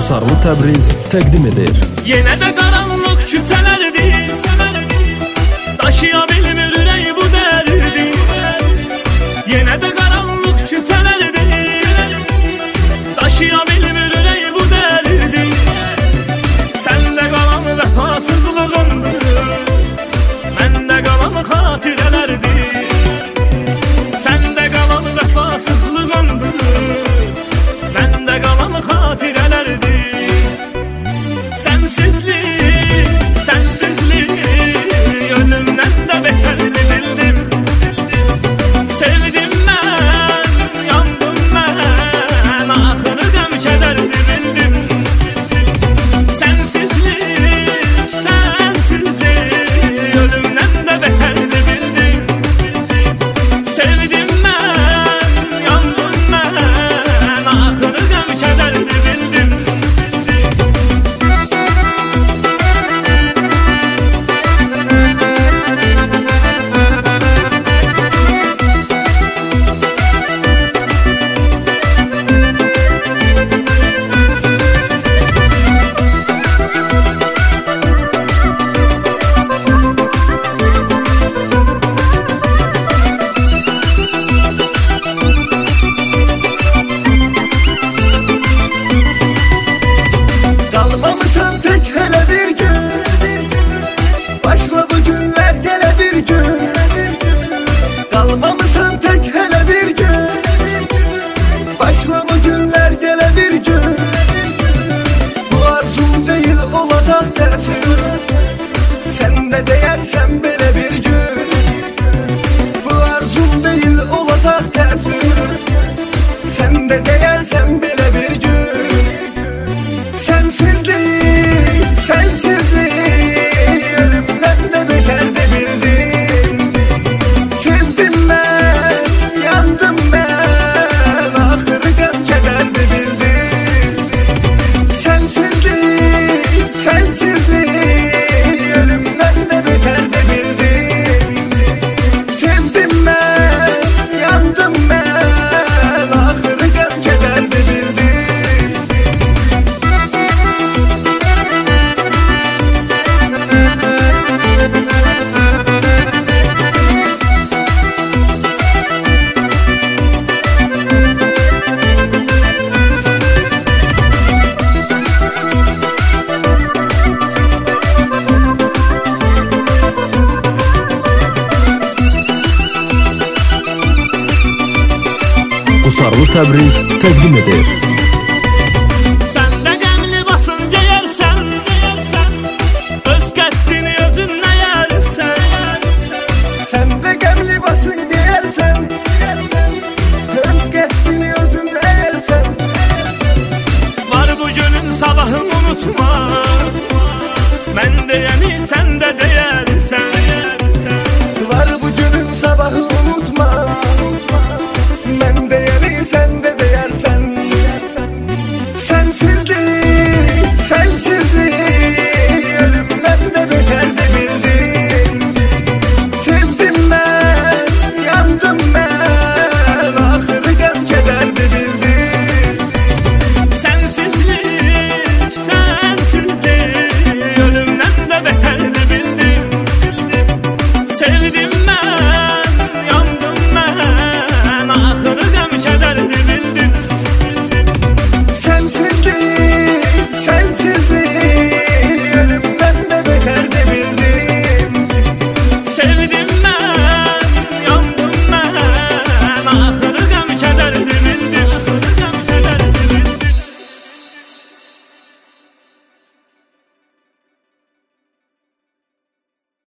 Qusarlı Təbriz təqdim edir. Yenə də qaranlıq küçələrdir, daşıya bilmir ürək bu dərdi. Yenə də qaranlıq küçələrdir, daşıya bilmir ürək bu dərdi. Səndə qalan vəfasızlığındır, məndə qalan xatirələrdir. Səndə qalan vəfasızlığındır, məndə qalan xatirələrdir. Sensizlik ölümdən də betərdir bildim. Sevdim mən, yandım mən, axırı qəm kədərdir bildim. Sensizlik ölümdən də betərdir bildim. Sevdim mən, yandım mən, axırı qəm kədərdir bildim. Kalmamışsan tek hele bir gün, başıma bu günler gele bir gün. Kalmamışsan tek hele bir gün, başıma bu günler gele bir gün. Bu arzum değil olacak tersi, sen de değersen böyle bir gün. Bu arzum değil olacak tersi, sen de değersen böyle bir gün. Sensizlik ölümden de beterdi bildim. Sevdim ben, yandım ben, ahırı gam kederdi bildim. Sensizlik ölümden de beterdi bildim. Sevdim ben, yandım ben, ahırı gam kederdi bildim. Qusarlı Təbriz təqdim edir. Səndə qəmli basın geyərsən, öz qəddini özünlə yersən. Səndə qəmli basın geyərsən, öz qəddini özünlə yersən. Var bu günün sabahını unutma, mən deyəni sən də deyərsən. Var bu günün sabahı unutma, mən deyəni sen de